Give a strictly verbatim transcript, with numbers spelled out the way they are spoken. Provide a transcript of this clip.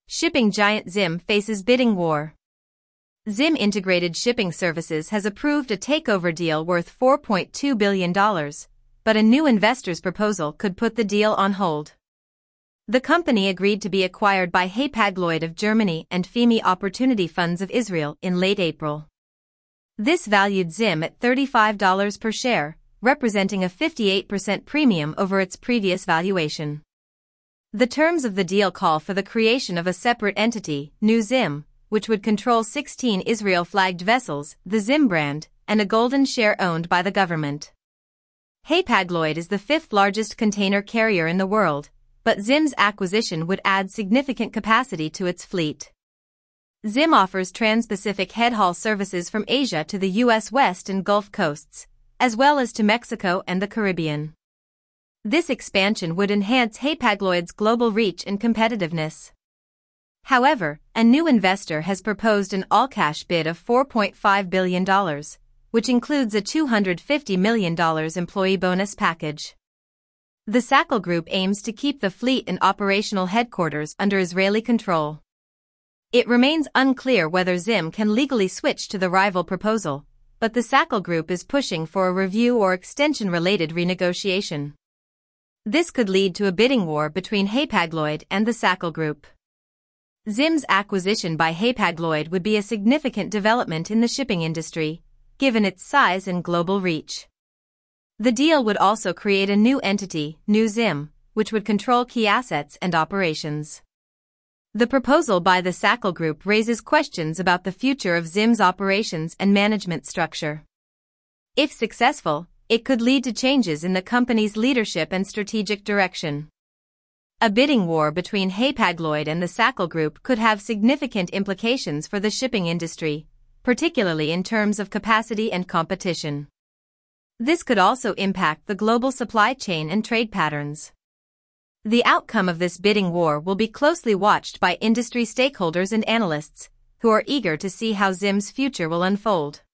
Shipping giant Zim faces bidding war. Zim Integrated Shipping Services has approved a takeover deal worth four point two billion dollars, but a new investor's proposal could put the deal on hold. The company agreed to be acquired by Hapag-Lloyd of Germany and F I M I Opportunity Funds of Israel in late April. This valued Zim at thirty-five dollars per share, representing a fifty-eight percent premium over its previous valuation. The terms of the deal call for the creation of a separate entity, New Zim, which would control sixteen Israel-flagged vessels, the Zim brand, and a golden share owned by the government. Hapag-Lloyd is the fifth largest container carrier in the world, but Zim's acquisition would add significant capacity to its fleet. Zim offers trans-Pacific head-haul services from Asia to the U S West and Gulf coasts, as well as to Mexico and the Caribbean. This expansion would enhance Hapag-Lloyd's global reach and competitiveness. However, a new investor has proposed an all-cash bid of four point five billion dollars, which includes a two hundred fifty million dollars employee bonus package. The Sackel Group aims to keep the fleet and operational headquarters under Israeli control. It remains unclear whether Zim can legally switch to the rival proposal, but the Sackel Group is pushing for a review or extension-related renegotiation. This could lead to a bidding war between Hapag-Lloyd and the Sackel Group. Zim's acquisition by Hapag-Lloyd would be a significant development in the shipping industry, given its size and global reach. The deal would also create a new entity, New Zim, which would control key assets and operations. The proposal by the Sackel Group raises questions about the future of Zim's operations and management structure. If successful, it could lead to changes in the company's leadership and strategic direction. A bidding war between Hapag-Lloyd and the Sackel Group could have significant implications for the shipping industry, particularly in terms of capacity and competition. This could also impact the global supply chain and trade patterns. The outcome of this bidding war will be closely watched by industry stakeholders and analysts, who are eager to see how Zim's future will unfold.